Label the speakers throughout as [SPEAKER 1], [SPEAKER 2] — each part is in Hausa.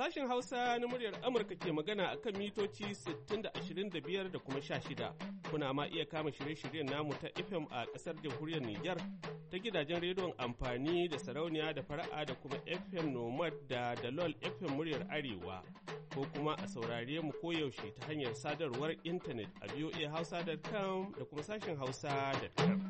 [SPEAKER 1] Sashen Hausa na muryar Amurka ke magana a kan mitoci 60 da 25 da kuma 16. Kuna ma iya kama shirye-shiryen namu ta FM a ƙasar jamhuriyar Nijar ta gidajen rediyon amfani da sarauniya da fara'a da kuma FM Nomad da Dalol FM muryar Arewa. Ko kuma a saurare mu koyaushe ta hanyar sadarwar intanet a voahausa.com da kuma sashen hausa.com.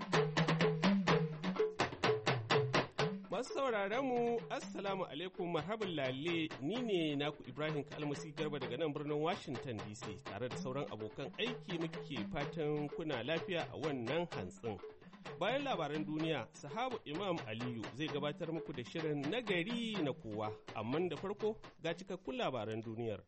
[SPEAKER 1] Masu sauraron mu Assalamu alaikum marhaban lalle ni ne naku Ibrahim Kalmasi Garba daga nan birnin Washington DC tare da sauran abokan aiki muke fatan kuna lafiya a wannan hantsin. Bayan labaran duniya, sahabu Imam Aliyu zai gabatar muku da shirin nagari na kowa, amma da farko ga cikakkun labaran duniyar.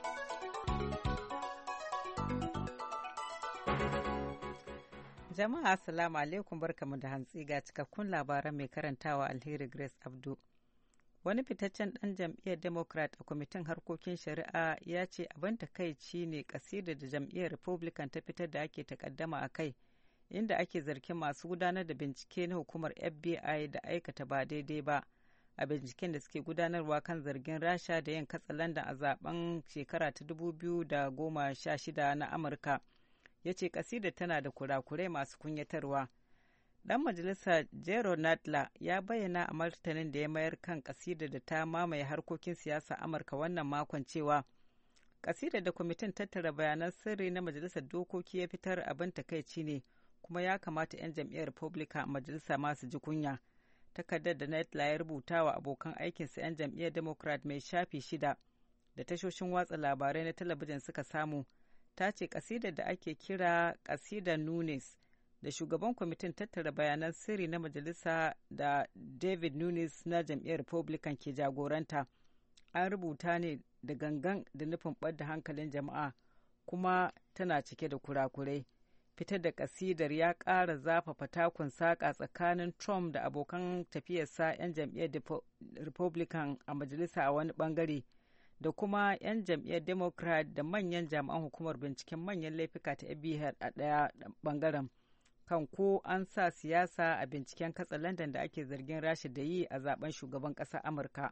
[SPEAKER 2] Jama'a assalamu alaikum barkamu da hantsi ga cikakkun labaran mai karantawa Alheri Grace Abdu. Wani fitaccen ɗan jam'iyyar Democrat a kwamitin harkokin shari'a ya ce abin takaici ne kasidar da jam'iyyar Republican ta fitar da ake takaddama a kai, inda ake zargin masu gudanar da bincike na hukumar FBI da aikata ba daidai ba a binciken da suke gudanarwa kan zargin Rasha da yin katsalandan a zaben shekara ta 2016 na Amurka. Ya ce kasidar tana da kurakurai masu kunyatarwa. Dan majalisa Jerome Nadler ya bayyana a martanin da ya mayar kan kasidar da ta mamaye harkokin siyasa Amurka wannan makon cewa kasidar da kwamitin tattara bayanan sirri na majalisar dokoki ya fitar abin takaici ne, kuma ya kamata 'yan jam'iyyar Republican a majalisa masu ji kunya. Takardar da Nadler ya rubuta wa abokan aikinsa 'yan jam'iyyar Democrat mai shafi 6 da tashoshin watsa labarai na talabijin suka samu ta ce kasidar da ake kira kasidar Nunes da shugaban kwamitin tattara bayanan sirri na majalisa da David Nunes na jam'iyyar Republican ke jagoranta an rubuta ne da gangan da nufin ɓadda hankalin jama'a, kuma tana cike da kurakurai. Fitar da kasidar ya ƙara zafafa takun saƙa tsakanin Trump da abokan tafiyarsa 'yan jam'iyyar Republican a majalisa a wani ɓangare, da kuma 'yan jam'iyyar Democrat da manyan jami'an hukumar binciken manyan laifuka ta FBI a ɗaya ɓangaren, kan ko an sa siyasa a binciken katsalandan da ake zargin Rasha da yi a zaben shugaban ƙasar Amurka.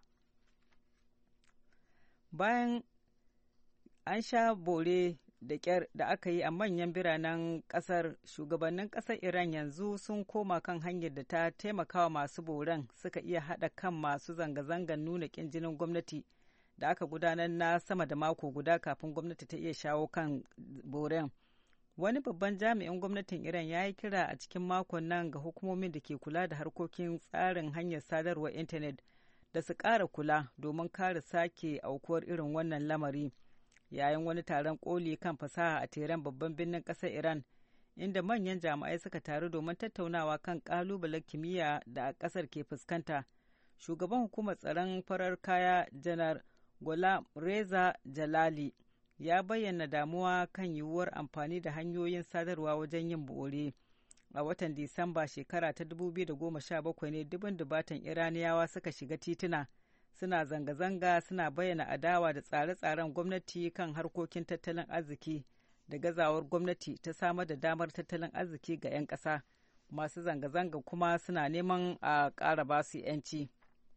[SPEAKER 2] Bayan an sha bore da ƙyar da aka yi a manyan biranen ƙasar, shugabannin ƙasar Iran yanzu sun koma kan hanyar da ta taimakawa masu boren suka iya haɗa kan masu zanga-zangar nuna ƙin jinin gwamnati da aka gudanar na sama da mako guda kafin gwamnati ta iya shawo kan boren. Wani babban jami'in gwamnatin Iran ya yi kira a cikin makon nan ga hukumomin da ke kula da harkokin tsarin hanyar sadarwar intanet da su ƙara kula domin kare sake aukuwar irin wannan lamari. Yayin wani taron koli kan fasaha a Tehran babban birnin ƙasar Iran, inda manyan jami'ai suka taru domin tattaunawa kan ƙalubalen kimiyya da ƙasar ke fuskanta, shugaban hukumar tsaron farar kaya janar Ghulam Reza Jalali ya bayyana damuwa kan yiwuwar amfani da hanyoyin sadarwa wajen yin bore. A watan Disamba shekara ta 2017 ne dubin dubatan Iraniyawa suka shiga tituna suna zanga-zanga suna bayyana adawa da tsare-tsaren gwamnati kan harkokin tattalin arziki da gazawar gwamnati ta samar da damar tattalin arziki ga 'yan ƙasa. Masu zanga-zanga kuma suna neman a ƙara basu 'yanci.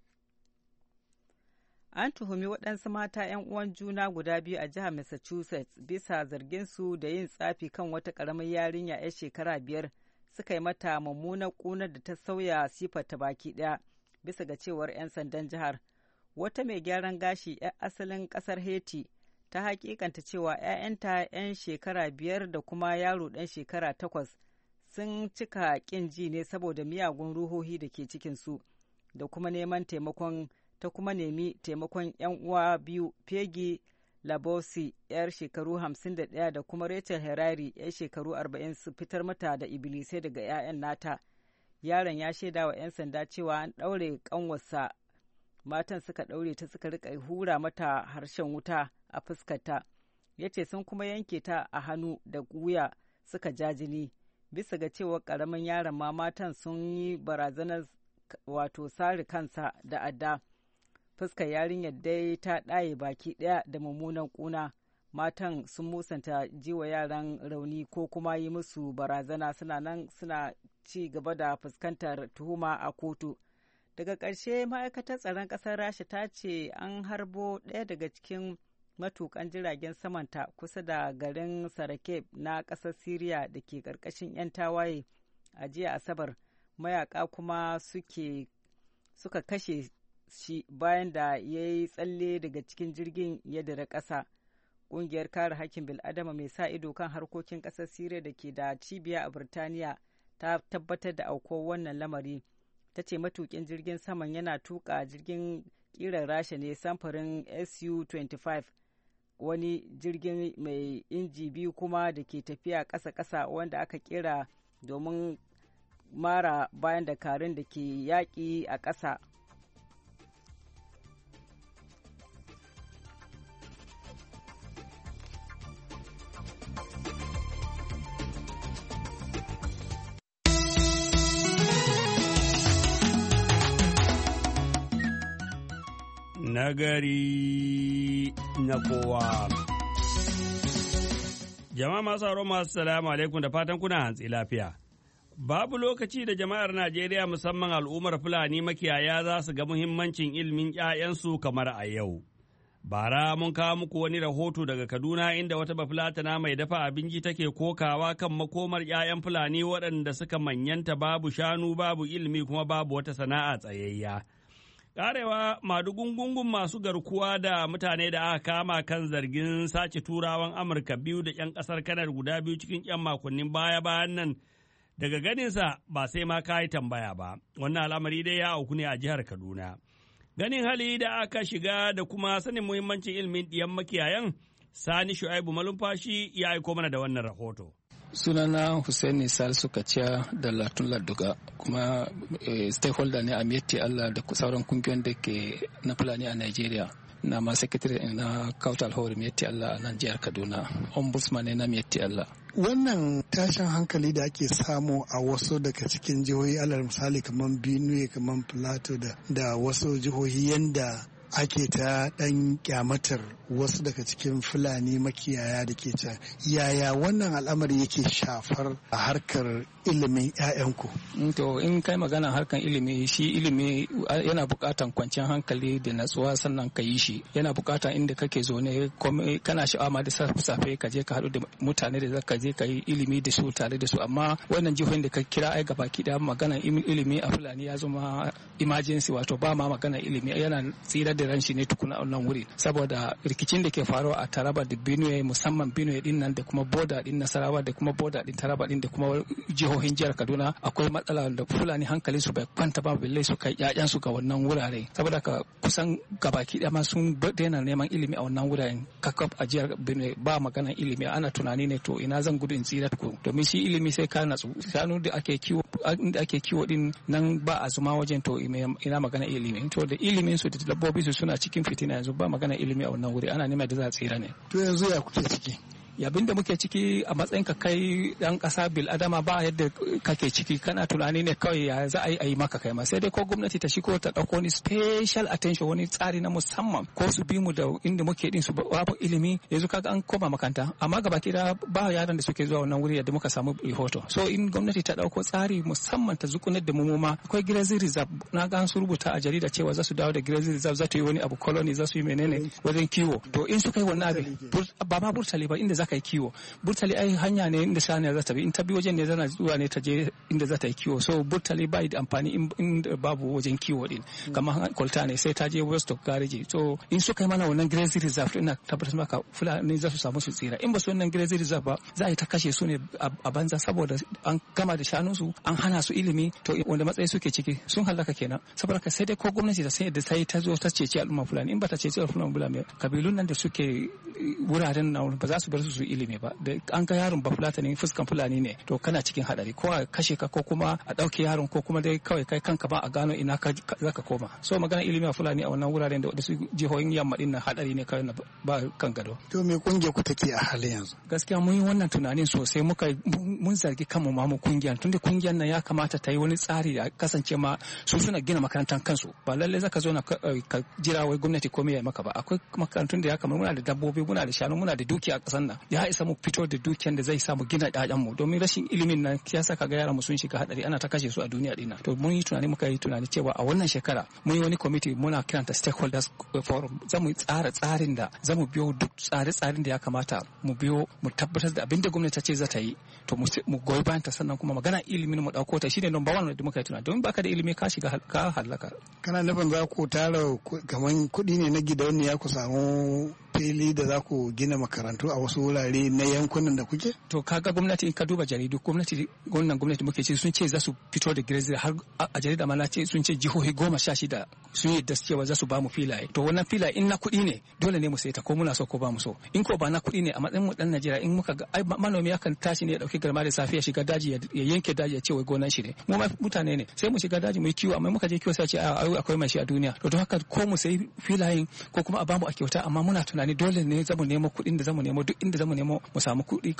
[SPEAKER 2] An tuhumi waɗansu mata 'yan uwan juna guda biyu a jihar Massachusetts bisa zarginsu da yin tsafi kan wata ƙaramar yarinya 'yar shekara 5, suka yi mata mummunar ƙunar da ta sauya sifarta baki ɗaya, bisa ga cewar 'yan sandan jihar. Wata mai gyaran gashi 'yar asalin ƙasar Haiti ta hakikanta cewa 'ya'yanta 'yan shekara 5 da kuma yaro ɗan shekara 8 sun cika ƙin ji ne saboda miyagun ruhohi da ke cikinsu, da kuma neman taimakon ta kuma nemi taimakon 'yan uwa biyu, Peggy Labosi 'yar shekaru 51 da kuma Rachel Herrari 'yar shekaru 40 su fitar mata da ibilisai daga 'ya'yan nata. Yaron ya shaida wa 'yan sanda cewa an ɗaure ƙanwarsa. Matan suka ɗaure ta suka rika hura mata harshen wuta a fuskarta. Ya ce sun kuma yanke ta a hannu da wuya suka ja jini. Bisa ga cewa ƙaramin yaron ma matan sun yi barazanar wato sare kansa da adda. Fuskar yarinyar dai ta ɗaye baki ɗaya da mummunan ƙuna. Matan sun musanta jiwa yaran rauni ko kuma yi musu barazana, suna nan suna ci gaba da fuskantar tuhuma a kotu. Daga ƙarshe ma'aikatar tsaron ƙasar Rasha ta ce an harbo ɗaya daga cikin matukan jiragen samanta kusa da garin Sarakeb na ƙasar Siriya da ke ƙarƙashin 'yan tawaye a jiya Asabar. Mayaka kuma suka kashe shi bayan da ya yi tsalle daga cikin jirgin ya dira ƙasa. Ƙungiyar kare hakkin bil'adama mai sa ido kan harkokin ƙasar Siriya da ke da cibiya a Birtaniya ta tabbatar da aukuwar wannan lamari. Ta ce matukin jirgin saman yana tuka jirgin ƙirar Rasha ne samfurin Su-25, wani jirgin mai inji biyu kuma da ke tafiya ƙasa-ƙasa wanda aka kera domin mara bayan dakarun da ke yaƙi a ƙasa.
[SPEAKER 3] Nagari na kowa. Jama'a masu sauraro masu salamu alaikum da fatan kuna hantsi lafiya. Babu lokaci da jama'ar Najeriya musamman al'ummar Fulani makiyaya za su ga muhimmancin ilimin ‘ya'yansu kamar a yau. Bara mun kawo muku wani rahoto daga Kaduna inda wata bafulatana mai dafa abinci take kokawa kan makomar ‘ya'yan Fulani waɗanda suka manyanta babu shanu babu ilimi kuma babu wata sana'a tsayayya. Karewa madugungungun masu garkuwa da mutane da aka kama kan zargin sace turawan Amurka biyu da 'yan ƙasar Kanar guda biyu cikin 'yan makonnin baya-bayan nan daga ganinsa ba sai ma ka yi tambaya ba. Wannan al'amari dai ya auku ne a jihar Kaduna. Ganin hali da aka shiga da kuma sanin muhimmancin ilimin ɗiyan makiyayan, Sani Shu'aibu Malumfashi ya aiko mana da wannan rahoto.
[SPEAKER 4] Sunana Hussaini Salisu Kaciya da Latun Laduga, kuma stakeholder ne a Miyetti Allah da sauran kungiyoyin da ke na Fulani a Nigeria. Na ma secretary na Kautal Hori Miyetti Allah a nan jihar Kaduna, ombudsman ne na Miyetti Allah.
[SPEAKER 5] Wannan tashin hankali da ake samu a wasu daga cikin jihohi, alal misali kamar Benue, kamar Plateau da wasu jihohi, yanda ake ta ɗan kyamatar wasu daga cikin Fulani makiyaya da ke can, yaya wannan al'amari yake shafar a harkar ilimin 'ya'yanku?
[SPEAKER 4] To in kai magana harkar ilimi, shi ilimi yana buƙatan kwanciyar hankali da natsuwa, sannan ka yi shi yana buƙatan inda kake zaune kana sha'awa ma da safe ka je ka haɗu da mutane da zaka je ka yi ilimi da su tare da su. Amma wannan jihohin da ka kira ai gabaki da magana ilimi a Fulani ya zama emergency, wato ba ma magana ilimi, yana tsira da ran shi ne tukuna a wannan wuri, saboda rikicin da ke faruwa a Taraba da Benue, musamman Benue din nan da kuma boda din Nasarawa da kuma boda din Taraba din da kuma jihohin jihar Kaduna, akwai matsala da Fulani hankali su bai kwanta ba, balle su kai ƴaƴan su ga wannan wurare. Saboda ka kusan gabaki da ma sun daina neman ilimi a wannan wuraren. Kakab a jihar Benue ba magana ilimi, ana tunani ne to ina zan gudu in tsira ku, domin shi ilimi sai ka natsu. Shanu da ake kiwo din nan ba a zuma wajen, to ina magana ilimi. To da ilimin su da dabbobi su suna cikin fitina yanzu, ba magana ilimi a wannan wuri, ana nema da za a tsira ne.
[SPEAKER 5] To yanzu ya kuke ciki?
[SPEAKER 4] Yabin da muke ciki a matsayin ka kai dan kasa bil adama, ba yadda kake ciki, kana tunani ne kawai ya za a yi maka kai ma, sai dai ko gwamnati ta shigo ta dauko ni special attention, wani tsari na musamman, ko su bi mu da inda muke din su babu ilimi. Yanzu kaga an koma makanta, amma gabaki da ba yaran da suke zuwa wannan wuri yadda muka samu rahoto. So in gwamnati ta dauko tsari musamman ta zukunar da mu ma, akwai Grazing Reserve, na ga su rubuta a jarida cewa za su dawo da Grazing Reserve, za ta yi wani abu colony, za su yi menene wajen kiwo. To in su kai wannan abin ba ma burtali ba, inda kai kiwo, burtali ai hanya ne inda saniya za ta bi, in ta bi wajen ne zana zuwa ne ta je inda za ta yi kiwo. So burtali ba da amfani in babu wajen kiwo din, kamar kwalta ne sai ta je wasu gareji. So in suka yi mana wannan Grazing Reserve, ina tabbatar maka Fulani za su samu su tsira. In ba su wannan Grazing Reserve ba, za a yi ta kashe su ne a banza, saboda an gama da shanunsu, an hana su ilimi. To wanda matsayi suke ciki sun halaka kenan. Saboda ka sai dai ko gwamnati ta sai da ta yi ta zo ta ceci al'umma Fulani. In ba ta ceci al'umma Fulani, kabilun nan da suke wuraren nan ba za su bar su ilimi ba. Da an ga yaron ba Fulani, fuskan Fulani ne, to kana cikin hadari, ko a kashe ka ko kuma a dauke yaron, ko kuma dai kawai kai kanka ba a gano ina ka zaka koma. So magana ilimi a Fulani a wannan wuraren da su jihohin yamma din nan hadari ne kawai ba kan gado.
[SPEAKER 5] To me kungiyar ku take a halin yanzu?
[SPEAKER 4] Gaskiya mun yi wannan tunanin sosai, mun zargi kanmu ma mu kungiyar, tunda kungiyar nan ya kamata ta yi wani tsari da kasance ma su suna gina makarantar kansu, ba lalle zaka zo na ka jira wai gwamnati komai ya maka ba. Akwai makarantun da ya kamata, muna da dabbobi, muna da shanu, muna da dukiya a kasan nan, ya isa mu fito da dukiyar da zai samu gina ƴaƴanmu domin rashin ilimin nan ya saka ga yaran mu sun shiga hadari ana ta kashe su a duniya dina. To mun yi tunani muka yi tunani cewa a wannan shekara mun yi wani committee muna kiranta stakeholders forum, za mu tsara tsarin da za mu biyo duk tsare-tsaren da ya kamata mu biyo mu tabbatar da abin da gwamnati ta ce za ta yi to mu goyi bayan ta, sannan kuma magana ilimin mu dauko ta shine number 1 da muka yi tunani domin baka da ilimi ka shiga ka halaka.
[SPEAKER 5] Kana nufin za ku tara kaman kuɗi ne na gidauniya ku samu fili da za ku gina makarantu a wasu wurare na yankunan da kuke?
[SPEAKER 4] To kaga gwamnati in ka duba jaridu gwamnati muke ce sun ce za su fito da girezi har a jarida ma ce sun ce jihohi 16 sun yi da cewa za su ba mu filaye. To wannan filaye in na kuɗi ne dole ne mu sai ta ko muna so ko ba mu so. In ko ba na kuɗi ne a matsayin mu dan Najeriya in muka ga ai manomi yakan tashi ne ya dauki garma da safiya shiga daji ya yanke daji ya ce wai gonan shi ne. Mu mutane ne sai mu shiga daji mu yi kiwo amma muka je kiwo sai ce akwai mai shi a duniya. To don haka ko mu sai filayen ko kuma a ba mu a kyauta amma muna tunani dole ne zamu nemo kuɗin da zamu nemo duk inda zamu nemo mu samu kuɗi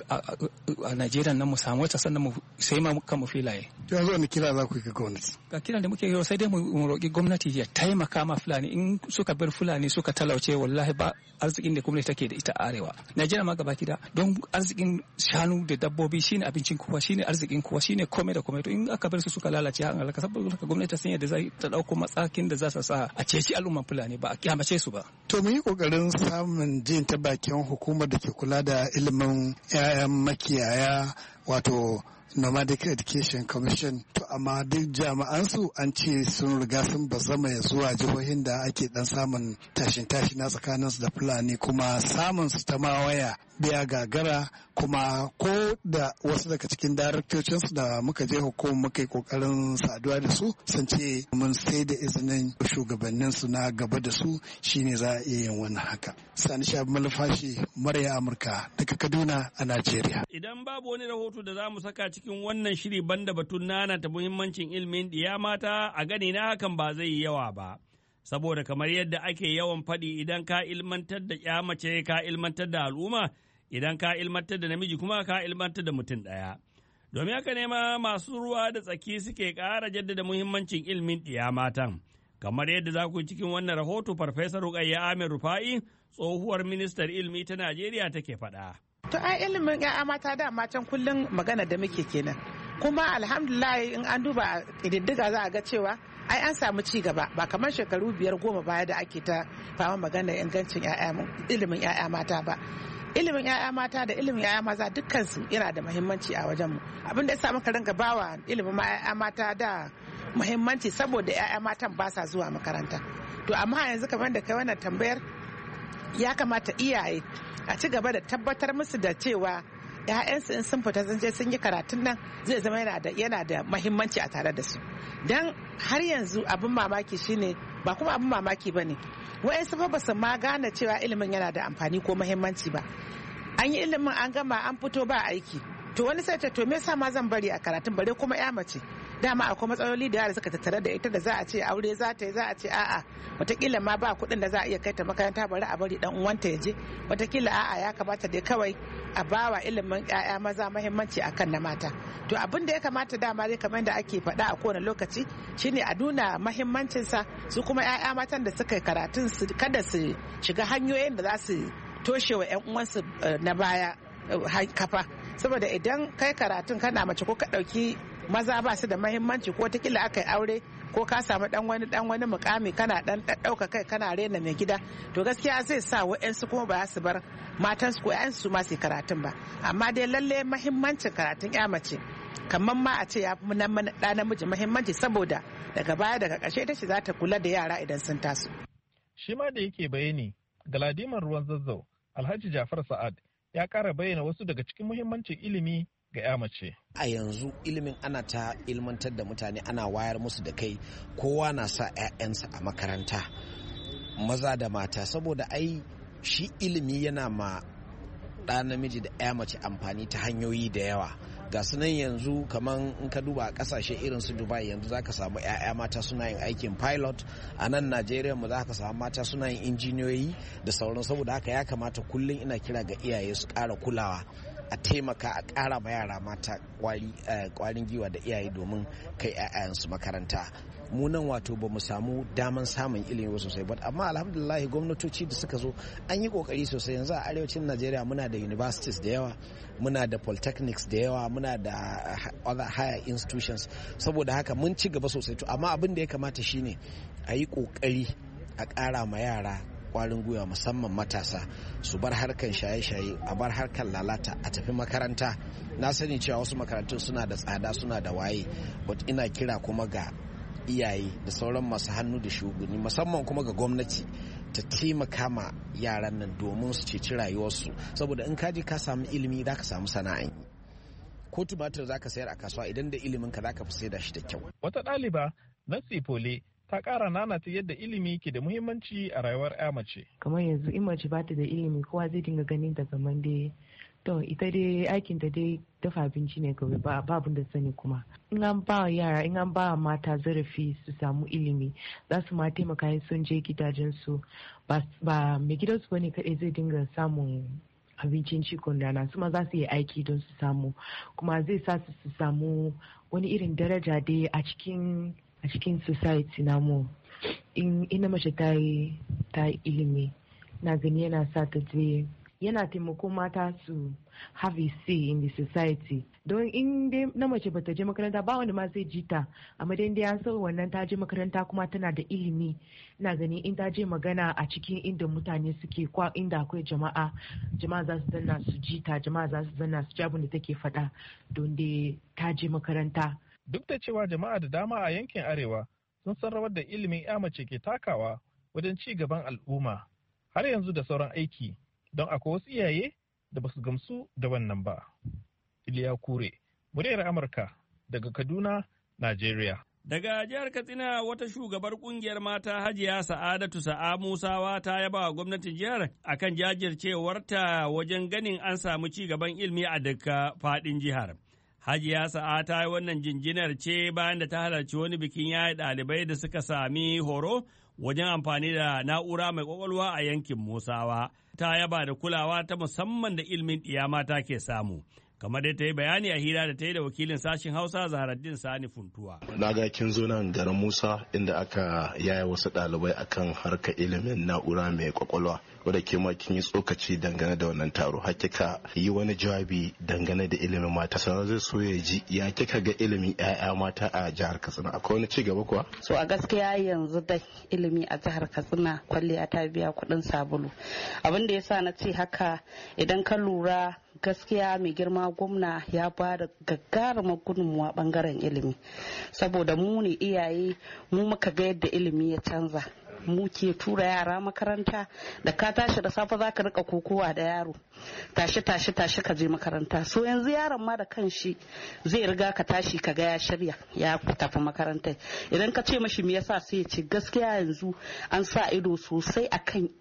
[SPEAKER 4] a Najeriya nan mu samu wata sannan mu sai ma kan mu filaye.
[SPEAKER 5] Yanzu wani kira za ku yi ga gwamnati?
[SPEAKER 4] Ga kiran da muke yi sai dai mu roƙi gwamnati ya taimaka ma Fulani in suka bar Fulani suka talauce wallahi ba arzikin da gwamnati take da ita a arewa. Najeriya ma gaba kida don arzikin shanu da dabbobi shine abincin kowa shine arzikin kowa shine komai da komai to in aka bar su suka lalace an halaka saboda gwamnati ta sanya da zai ta dauko matsakin da za su sa a ceci al'umman Fulani ba a kyamace su ba.
[SPEAKER 5] To mu yi kokarin samun jin ta bakin hukumar da ke kula da ilimin 'ya'yan makiyaya wato Nomadic Education Commission, to amma duk jami'ansu an ce sun riga sun bazama ya zuwa jihohin da ake dan samun tashin na tsakaninsu da Fulani, kuma samun su ta mawaya biya gagara, kuma ko da wasu daga cikin daraktocinsu da muka je hukumar muka yi kokarin saduwa da su sun ce mun sai da izinin shugabanninsu na gaba da su shine za a iya yin wannan haka. Sani Shabi Malfashi, murya Amurka daga Kaduna a Najeriya.
[SPEAKER 3] Idan babu wani rahoto da za mu saka cikin wannan shiri banda batun nana ta muhimmancin ilimin ɗiya mata, a gani na hakan ba zai yi yawa ba. Saboda kamar yadda ake yawan faɗi, idan ka ilmantar da ƴa mace ka ilmantar da al'umma, idan ka ilmantar da namiji kuma ka ilmantar da mutum ɗaya. Domin haka ne ma masu ruwa da tsaki suke ƙara jaddada muhimmancin ilimin ɗiya matan. Kamar yadda za ku cikin wannan rahoto, Farfesa Rukayya Amir Rufa'i, tsohuwar ministar ilimi ta Najeriya take faɗa.
[SPEAKER 6] To ai ilimin ƴaƴa mata da matan kullum magana da muke kenan. Kuma alhamdulillah in an duba ƙididdiga za a ga cewa ai an samu ci gaba ba kamar shekaru 5-10 baya da ake ta fama magana ingancin ilimin ƴaƴa mata ba. Ilimin ƴaƴa mata da ilimin ƴaƴa maza dukkansu yana da muhimmanci a wajenmu. Abin da ya sa muka rinka bawa ilimin ƴaƴa mata da muhimmanci saboda ƴaƴa matan ba sa zuwa makaranta. To amma yanzu kamar da kai wannan tambayar, ya kamata iyaye a ci gaba da tabbatar musu da cewa ‘ya'yansu in sun fita sun je sun yi karatun nan zai zama yana da mahimmanci a tare da su. Don har yanzu abin mamaki shine, ba kuma abin mamaki ba ne, wa'yansu fa ba su ma gane cewa ilimin yana da amfani ko mahimmanci ba. An yi ilimin an gama an fito ba aiki, to wani sai ta to me yasa ma zan bari a karatun, bare kuma ya mace dama akwai matsaloli da yara suka tattare da ita da za a ce aure za ta yi, za a ce a'a watakila ma ba kuɗin da za a iya kai ta makaranta, bari a bari dan uwanta ya je, watakila a'a ya kamata dai kawai a bawa ilimin ƴaƴa maza muhimmanci akan na mata. To abin da ya kamata dama dai kamar da ake faɗa a kowane lokaci shine a nuna muhimmancin sa, su kuma ƴaƴa matan da suka yi karatun su kada su shiga hanyoyin da za su toshe wa ƴan uwansu na baya kafa, saboda idan kai karatun kana mace ko ka ɗauki maza ba su da mahimmanci, ko watakila aka yi aure ko ka samu dan wani mukami kana dan ɗauka kai kana rena mai gida, to gaskiya zai sa wa'yansu kuma ba su bar matansu ko ƴansu ma su karatun ba. Amma dai lalle mahimmancin karatun ƴa mace kamar ma a ce ya fi ɗa namiji mahimmanci, saboda daga baya daga ƙarshe ita ce za ta kula da yara idan sun taso.
[SPEAKER 7] Shi ma da yake bayani, Galadiman Ruwan Zazzau Alhaji Jafar Sa'ad ya ƙara bayyana wasu daga cikin muhimmancin ilimi ga ya mace.
[SPEAKER 8] A yanzu ilimin ana ta ilmantar da mutane, ana wayar musu da kai, kowa na sa 'ya'yansa a makaranta, maza da mata, saboda ai shi ilimi yana ma ɗa namiji da 'ya mace amfani ta hanyoyi da yawa. Ga su nan yanzu kamar in ka duba a kasashe irin su Dubai, yanzu za ka samu 'ya'ya mata suna yin aikin pilot. A nan Najeriya mu za ka samu mata suna yin injiniyoyi da sauran. Saboda haka ya kamata kullum ina kira ga iyaye su ƙara kulawa a taimaka a ƙara ma yara mata ƙwarin giwa da iyaye domin kai 'ya'yansu makaranta. Mu nan wato ba mu samu daman samun ilimi sosai ba, amma alhamdulillah gwamnatoci da suka zo an yi kokari sosai. Yanzu a arewacin Najeriya muna da universities da yawa, muna da polytechnics da yawa, muna da other higher institutions, saboda haka mun ci gaba sosai. To amma abin da ya kamata shine a yi kokari a ƙara ma yara kwarin gwiwa, musamman matasa su bar harkan shaye-shaye, a bar harkan lalata, a tafi makaranta. Na sani cewa wasu makarantun suna da tsada, suna da waye, but ina kira kuma ga iyaye da sauran masu hannu da shuguni, musamman kuma ga gwamnati, ta taimaka ma yaran nan domin su ceci rayuwarsu, saboda in ka je ka samu ilimi za ka samu sana'an yi. Ko tumatir za ka sayar a kasuwa, idan da ilimin ka za ka fi sai da shi da kyau.
[SPEAKER 7] Wata ɗaliba Nancy Pole ta ƙara nanata yadda ilimi ke da muhimmanci a rayuwar 'ya mace.
[SPEAKER 9] Kamar yanzu in mace ba ta da ilimi, kowa zai dinga ganin ta kamar dai to ita dai aikin ta dai dafa abinci ne kawai, ba abin da sani. Kuma in an ba yara, in an ba mata zarafi su samu ilimi, za su ma taimaka sun je gidajen su, ba mai gidansu bane kaɗai zai dinga samun abincin cikon rana, su ma za su yi aiki don su samu, kuma zai sa su samu wani irin daraja dai a cikin society namu. Ina mace ta yi ilimi, na gani yana sa ta je, yana taimako mata su have a say in the society. Don in dai na mace bata je makaranta ba wanda ma zai ji ta, amma dai an san wannan ta je makaranta kuma tana da ilimi, ina gani in ta je magana a cikin inda mutane suke, kwa inda akwai jama'a za su zanna su ji ta, jama'a za su zanna su ji abin da take faɗa, don dai ta je makaranta.
[SPEAKER 7] Duk da cewa jama'a da dama a yankin arewa sun san rawar da ilimin 'ya mace ke takawa wajen ci gaban al'umma, har yanzu da sauran aiki, don akwai wasu iyaye da basu gamsu da wannan ba. Iliya Kure, muryar Amurka daga Kaduna, Najeriya.
[SPEAKER 3] Daga jihar Katsina, wata shugabar kungiyar mata Hajiya Sa'adatu Sa'a Musawa ta yaba wa gwamnatin jihar akan jajircewarta wajen ganin an samu ci gaban ilimi a duka faɗin jihar. Hajiya Sa'a ta yi wannan jinjinar ce bayan da ta halarci wani bikin yaye ɗalibai da suka sami horo wajen amfani da na'ura mai ƙwaƙwalwa a yankin Musawa. Ta yaba da kulawa ta musamman da ilimin ɗiya mata ke samu. Kamar dai ta yi bayani a hira da ta yi da wakilin sashen Hausa Zaharaddin Sani Funtuwa.
[SPEAKER 10] Na ga kin zo nan garin Musa inda aka yaya wasu ɗalibai akan harkar ilimin na'ura mai ƙwaƙwalwa. Wadda ke ma kin yi tsokaci dangane da wannan taro, hakika yi wani jawabi dangane da ilimin mata. Sannan zai so ya ji ya kika ga ilimin 'ya'ya mata a jihar Katsina, akwai wani ci gaba kuwa?
[SPEAKER 11] So a gaskiya yanzu dai ilimi a jihar Katsina kwalliya ta biya kuɗin sabulu. Abin da yasa na ce haka, idan ka lura gaskiya mai girma gwamna ya ba da gagarumar gudunmuwa bangaren ilimi, saboda mu ne iyaye, mu muka ga yadda ilimi ya canza. Mu ke tura yara makaranta, da ka tashi da safe za ka rika kokowa da yaro, tashi ka je makaranta. So yanzu yaron ma da kanshi zai riga ka tashi ka ga ya shirya ya tafi makaranta. Idan ka ce mashi me yasa, sai ya ce gaskiya yanzu an sa ido sosai akan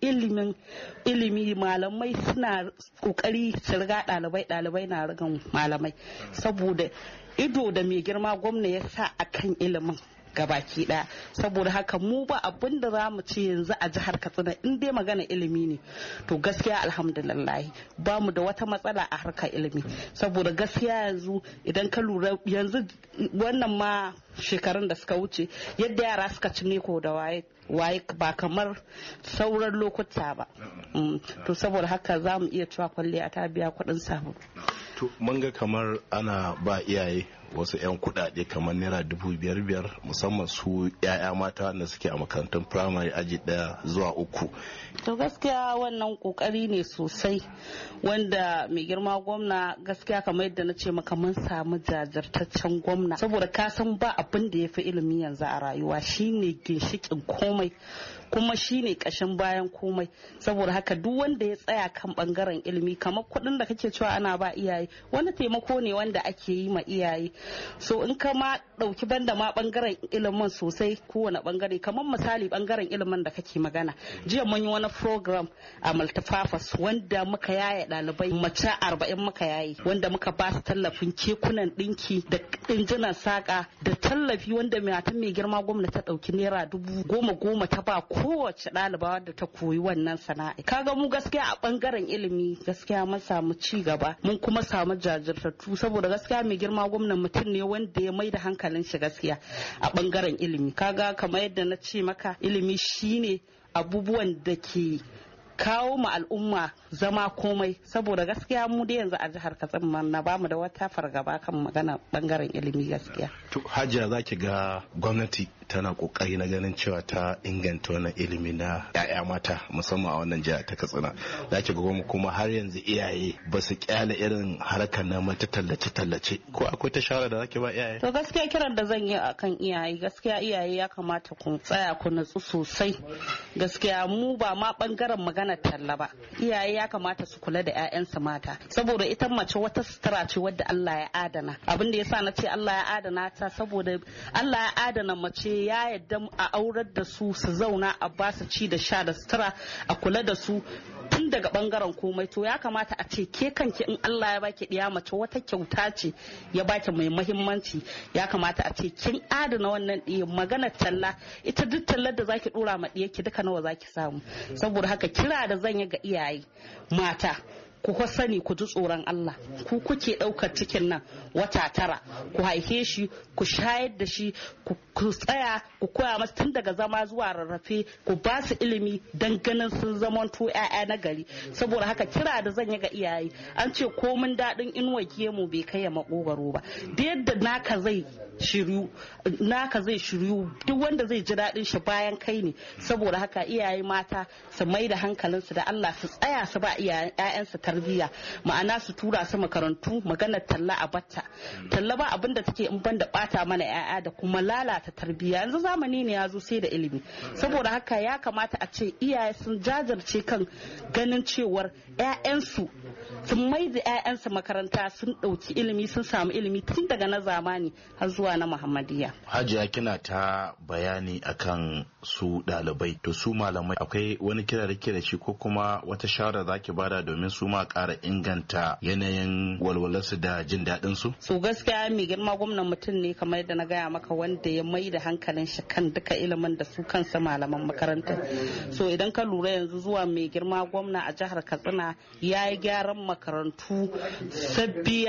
[SPEAKER 11] ilimi, malamai suna kokari su riga ɗalibai na rigan malamai, saboda ido da mai girma gwamna ya sa akan ilimin gabaki daya. Saboda haka mu ba abin da za mu ce yanzu a jihar Katsina in dai magana ilimi ne, to gaskiya alhamdulillah ba mu da wata matsala a harkar ilimi. Saboda gaskiya yanzu idan ka lura, yanzu wannan ma shekarun da suka wuce yadda yara suka ci neko da waye ba kamar sauran lokuta ba. To saboda haka za mu iya cewa kwalliya ta biya kuɗin sabulu.
[SPEAKER 10] To mun ga kamar ana ba iyaye wasu 'yan kuɗaɗe kamar naira 5,500 musamman su 'ya'ya mata da suke a makarantun firamare aji 1 zuwa 3.
[SPEAKER 11] To gaskiya wannan kokari ne sosai wanda mai girma gwamna, gaskiya kamar yadda na ce maka, mun samu jajirtaccen gwamna, saboda ka san ba abin da ya fi ilimi yanzu a rayuwa, shine ginshikin komai kuma shine kashin bayan komai. Saboda haka duk wanda ya tsaya kan bangaren ilimi, kamar kuɗin da kake cewa ana ba iyaye, wani taimako ne wanda ake yi ma iyaye so in ka ma dauki banda ma bangaren ilimin sosai kowane bangare, kamar misali bangaren ilimin da kake magana, jiya mun yi wani program a multifafas wanda muka yaye ɗalibai mace 40 muka yaye, wanda muka ba su tallafin kekunan dinki da injinan saka da tallafi wanda mai girma gwamnati ta dauki naira 10,000 ta ba kowace ɗaliba wadda ta koyi wannan sana'a. Kaga mu gaskiya a bangaren ilimi gaskiya mun samu ci gaba, mun kuma samu jajirtattu, saboda gaskiya mai girma gwamnati mutum ne wanda ya mai da hankalin shi gaskiya a bangaren ilimi. Kaga kamar yadda na ce maka, ilimi shine abubuwan da ke kawo ma al'umma zama komai, saboda gaskiya mu da yanzu a jihar Katsina na bamu da wata fargaba kan magana bangaren ilimi gaskiya.
[SPEAKER 10] To Hajiya, zaki ga gwamnati tana kokari na ganin cewa ta inganta wannan ilimi na 'ya'ya mata musamman a wannan jiha ta Katsina. Zaki ga kuma har yanzu iyaye ba su kyale irin harkar naman ta tallace ko akwai ta shawara da zaki ba iyaye?
[SPEAKER 11] To gaskiya kiran da zan yi akan iyaye, gaskiya iyaye ya kamata ku tsaya ku natsu sosai. Gaskiya mu ba ma bangaren magana talla ba, iyaye ya kamata su kula da 'ya'yansu mata, saboda ita mace wata sutura ce wadda Allah ya adana. Abin da yasa na ce Allah ya adana ta, saboda Allah ya adana mace ya yadda a aurar da su zauna a ba su ci da sha da sutura, a kula da su tun daga bangaren komai. To ya kamata a ce ke kanki in Allah ya baki ɗiya mace wata kyauta ce ya baki mai muhimmanci, ya kamata a ce kin adana wannan ɗiya. Maganar talla, ita duk tallar da zaki dora ma ɗiyarki duka nawa zaki samu. Saboda haka kira da zan yi ga iyaye mata, ku sani ku ji tsoron Allah, ku kuke ɗaukar cikin nan wata 9, ku haife shi, ku shayar da shi, ku tsaya ku koya masa tun daga zama zuwa rarrafe, ku ba su ilimi don ganin sun zamanto 'ya'ya na gari. Saboda haka kira da zan yi ga iyaye, an ce komin daɗin inuwa gemu bai kai ya makogaro ba, da yadda naka zai shiryu duk wanda zai ji daɗin shi bayan kai ne. Saboda haka iyaye mata su mai da hankalinsu da Allah, su tsaya su ba 'ya'yansu tarbiyya, ma'ana su tura su makarantu. Maganar talla a batta, talla ba abin da take in banda bata mana 'ya'ya da kuma lalata tarbiyya. Yanzu zamani ne ya zo sai da ilimi, saboda haka ya kamata a ce iyaye sun jajirce kan ganin cewar 'ya'yansu sun mai da 'ya'yansu makaranta, sun ɗauki ilimi, sun samu ilimi tun daga na zamani har zuwa na Muhammadiyya.
[SPEAKER 10] Hajiya, kina ta bayani akan su ɗalibai, to su malamai akwai wani kira da ke da shi ko kuma wata shawara za ki bada domin su ma ƙara inganta yanayin walwalarsu da jin daɗin su? So
[SPEAKER 11] gaskiya mai girma gwamnan mutum ne kamar yadda na gaya maka, wanda ya mai da hankalin shi kan duka ilimin da su kansa malaman makaranta. So idan ka lura yanzu zuwa mai girma gwamna a jihar Katsina ya yi gyaran makarantu sabbi,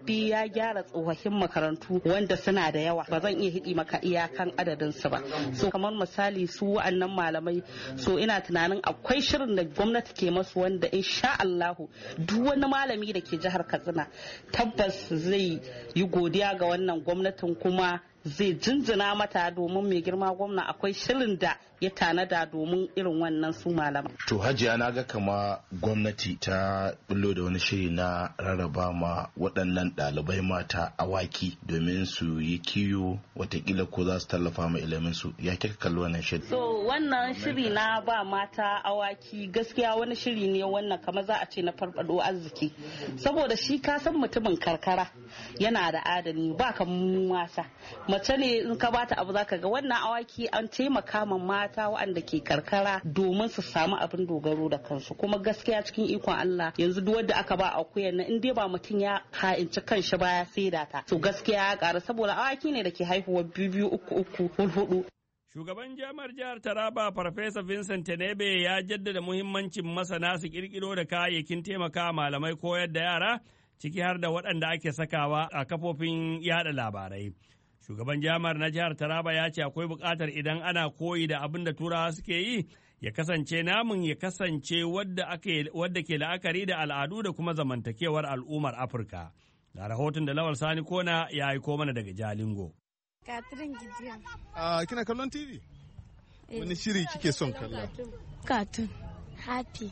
[SPEAKER 11] ya gyara tsofaffin makarantu wanda suna da yawa, ba zan iya hidi maka iyakan adadin su ba. So kamar misali su wa'annan malamai, so ina tunanin akwai shirin da gwamnati ke masu wanda insha Allahu duk wani malami da ke jihar Katsina tabbas zai yi godiya ga wannan gwamnatin, kuma zai jinjina mata, domin mai girma gwamna akwai shirin da ya tanada domin irin wannan su malama.
[SPEAKER 10] To Hajiya, na ga kama gwamnati ta bullo da wani shiri na rarraba ma waɗannan ɗalibai mata awaki domin su yi kiyo, watakila ko za su tallafa ma ilimin su. Ya kika kalli wannan shiri?
[SPEAKER 11] So wannan shiri na ba mata awaki gaskiya wani shiri ne wannan kamar za a ce na farfado arziki, saboda shi ka san mutumin karkara yana da adani ba kamar mata. Mace ne in ka bata abu zaka ga wannan awaki an taimaka ma mata waɗanda ke karkara domin su samu abin dogaro da kansu. Kuma gaskiya cikin ikon Allah yanzu duk wanda aka ba akuyan nan in dai ba mutum ya ha'inci kanshi baya saida ta, to gaskiya ya ƙara, saboda awaki ne da ke haihuwa 2, 3, 4.
[SPEAKER 3] Shugaban jami'ar jihar Taraba Farfesa Vincent Tenebe ya jaddada muhimmancin masana su kirkiro da kayayyakin taimaka malamai koyar da yara, ciki har da waɗanda ake sakawa a kafofin yada labarai. Shugaban jami'ar na jihar Taraba ya ce akwai buƙatar idan ana koyi da abin da Turawa suke yi, ya kasance namun ya kasance wadda ke la'akari da al'adu da kuma zamantakewar al'ummar Afirka. Ga rahoton da Lawal Sani Kona ya aiko mana daga Jalingo.
[SPEAKER 12] Katrin Gideon.
[SPEAKER 7] Kina kallon TV? Wani shiri kike son kalla?
[SPEAKER 12] Cartoon. Happy.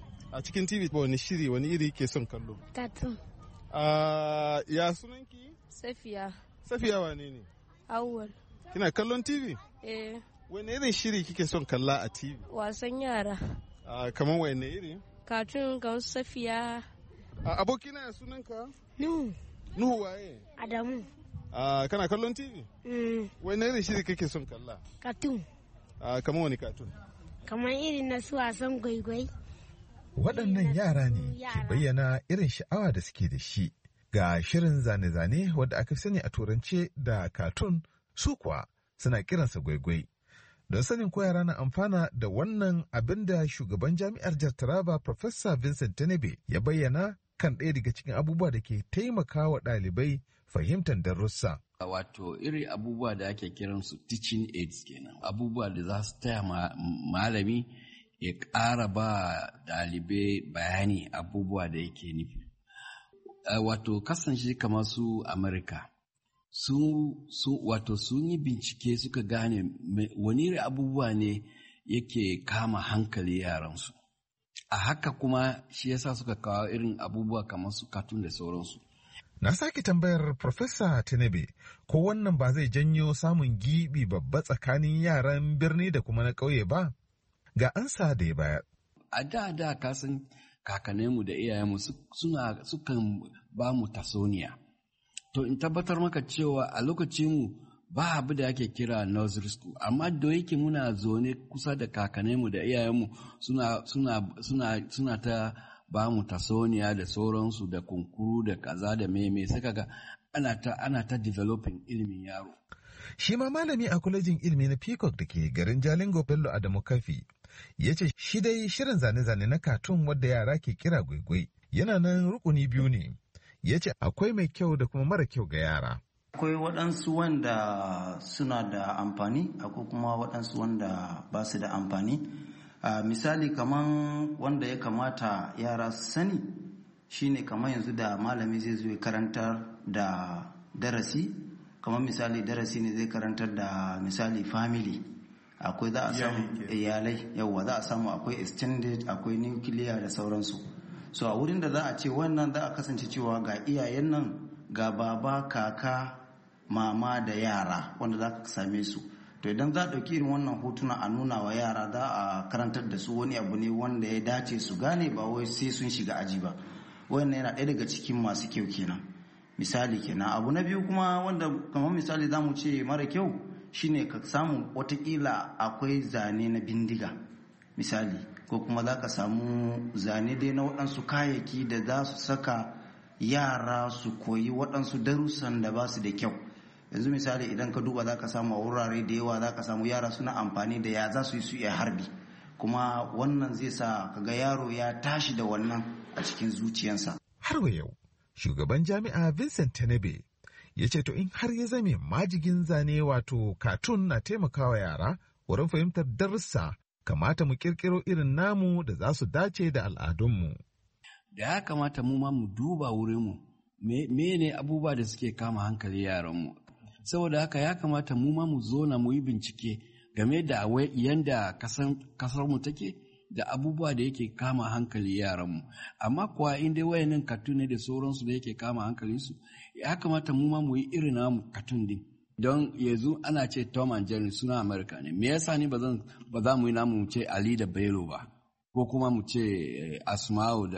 [SPEAKER 7] A cikin TV wani shiri wani iri kike son kallo?
[SPEAKER 12] Cartoon.
[SPEAKER 7] Ya sunanki?
[SPEAKER 12] Safiya.
[SPEAKER 7] Safiya wane ne?
[SPEAKER 12] Awwal.
[SPEAKER 7] Kina kallon TV? Wani irin shiri kike son kalla a TV?
[SPEAKER 12] Wasan yara.
[SPEAKER 7] Kamar wani iri?
[SPEAKER 12] Cartoon kamar Safiya.
[SPEAKER 7] Abokina ya sunanka?
[SPEAKER 12] Nuhu.
[SPEAKER 7] Nuhu waye?
[SPEAKER 12] Adamu.
[SPEAKER 13] Kana kallon TV? Wani irin shiri kake son kalla?
[SPEAKER 14] Cartoon.
[SPEAKER 13] Kamar wani cartoon?
[SPEAKER 14] Kamar irin na su wasan gwaigwai.
[SPEAKER 15] Waɗannan yara ne ke bayyana irin sha'awa da suke da shi ga shirin zane-zane wadda aka sani a turance da cartoon, su kuwa suna kiransa gwaigwai. Don sanin ko yara na amfana da wannan abin da shugaban jami'ar Jihar Taraba Professor Vincent Tenebe ya bayyana kan ɗaya daga cikin abubuwa da ke taimaka wa ɗalibai fahimtar darussa.
[SPEAKER 16] Wato iri abubuwa da ake kiransu teaching aids kenan, abubuwa da za su taya malami ya ƙara ba ɗalibai bayani abubuwa da yake nufi. Wato kasance kamar su Amerika. Wato sun yi bincike suka gane wani abubuwa ne yake kama hankali yaransu. A haka kuma shi yasa suka kawo irin abubuwa kamar su cartoon da sauransu.
[SPEAKER 15] Na sake tambayar Profesa Tenebe ko wannan ba zai janyo samun gibi babba tsakanin yaran birni da kuma na ƙauye ba? Ga ansa da ya bayar.
[SPEAKER 16] A da kasan kakanninmu da iyayenmu sukan ba mu tasoniya. To in tabbatar maka cewa a lokacinmu ba abu da ake kira nursery school, amma da yake muna zaune kusa da kakanninmu da iyayenmu suna ta ba mu tasoniya da sauransu da kunkuru da kaza da meme sai kaga ana ta developing ilimin yaro.
[SPEAKER 15] Shi ma malami a kwalejin ilimi na Peacock da ke garin Jalingo Bello Adamu Kafi ya ce shi dai shirin zane-zane na katun wadda yara ke kira gwaigwai yana nan rukuni biyu ne. Ya ce akwai mai kyau da kuma mara kyau ga yara.
[SPEAKER 17] Akwai waɗansu wanda suna da amfani, akwai kuma waɗansu wanda ba su da amfani. Misali kaman wanda ya kamata yara su sani shine kamar yanzu da malami zai zo ya karantar da darasi, kamar misali darasi ne zai karantar da misali family, akwai za a samu iyalai, yawa za a samu akwai extended, akwai nuclear da sauransu. So a wurin da za a ce wannan za a kasance cewa ga iyayen nan, ga baba, kaka, mama da yara wanda za ka same su. To idan za a ɗauki irin wannan hotuna a nuna wa yara, za a karantar da su wani abu ne wanda ya dace su gane, ba wai sai sun shiga aji ba. Wannan yana ɗaya daga cikin masu kyau kenan. Misali kenan. Abu na biyu kuma wanda kamar misali za mu ce mara kyau shine ka samu watakila akwai zane na bindiga misali, ko kuma za ka samu zane dai na waɗansu kayayyaki da za su saka yara su koyi waɗansu darussan da ba su da kyau. Yanzu misali idan ka duba za ka samu a wurare da yawa za ka samu yara suna amfani da ya za su yi su iya harbi, kuma wannan zai sa kaga yaro ya tashi da wannan a cikin zuciyarsa.
[SPEAKER 15] Har wa yau shugaban jami'a Vincent Tenebe ya ce to in har ya zame majigin zane wato katun na taimakawa yara wurin fahimtar darussa, kamata mu kirkiro irin namu da za su dace da al'adunmu.
[SPEAKER 16] Da ya kamata mu ma mu duba wurinmu mene abubuwa da suke kama hankali yaranmu. Saboda haka ya kamata mu ma mu zo na mu yi bincike game da yanda kasarmu take da abubuwa da yake kama hankali yaranmu. Amma kuwa in dai wayannan katun ne da sauransu da yake kama hankalinsu, ya kamata mu ma mu yi irin namu katun din. Don yanzu ana ce Tom and Jerry suna Amerika ne, me yasa ni ba za mu yi namu mu ce Ali da Bello ba, ko kuma mu ce Asma'u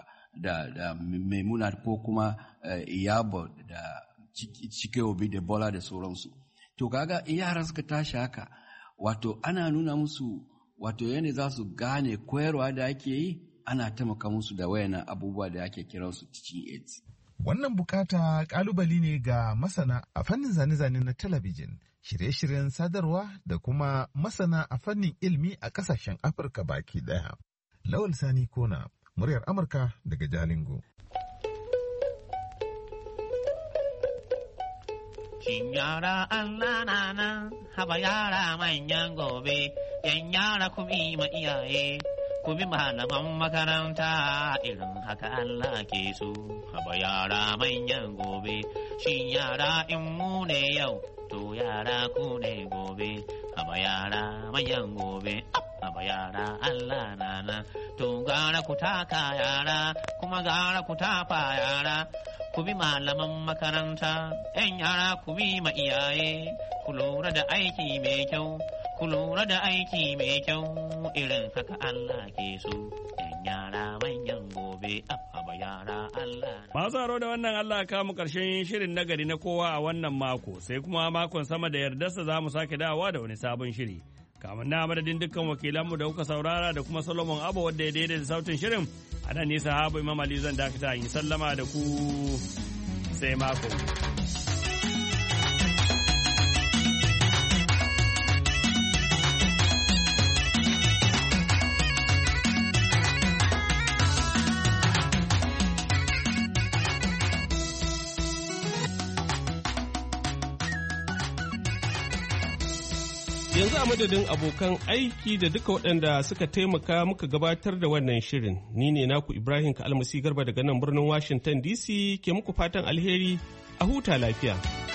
[SPEAKER 16] da Maimuna, ko kuma Iyabo da Chike Obi da Bola da sauransu. To kaga yara suka tashi haka, wato ana nuna musu wato yana za su gane koyarwa da ake yi, ana taimaka musu da wayannan abubuwa da ake kiransu teaching aids.
[SPEAKER 15] Wannan bukata kalubali ne ga masana a fannin zane-zane na talabijin, shirye-shiryen sadarwa da kuma masana a fannin ilmi a kasashen Afirka baki daya. Lawal Sani Kona, muryar Amurka daga Jalingo.
[SPEAKER 18] Shin yara Allah na nan, haba yara manyan gobe, yan yara ku bi ma iyaye, ku bi malaman makaranta, irin haka Allah ke so. Haba yara manyan gobe, shin yara in mu ne yau, to yara ku ne gobe. Haba yara manyan gobe, haba yara Allah na nan, to gara ku taka yara, kuma gara ku tafa yara. Ku bi malaman makaranta, ‘yan yara ku bi ma iyaye, ku lura da aiki mai kyau, ku lura da aiki mai kyau, irin haka Allah ke so, ‘yan yara manyan gobe, abba yara Allah.
[SPEAKER 3] Masu haro da wannan Allah ka mu karshen shirin nagari na kowa a wannan mako, sai kuma makon sama da yardarsa za mu sake dawowa da wani sabon shiri. Kamun na madadin dukkan wakilanmu da kuka saurara da kuma Solomon Abba wadda ya daidaita sautin shirin, a nan nisa habu Imam Ali zan dakata yi sallama da ku sai mako.
[SPEAKER 1] Yanzu a madadin abokan aiki da duka waɗanda suka taimaka muka gabatar da wannan shirin, ni ne naku Ibrahim Ka'almasi Garba daga nan birnin Washington DC ke muku fatan alheri a huta lafiya.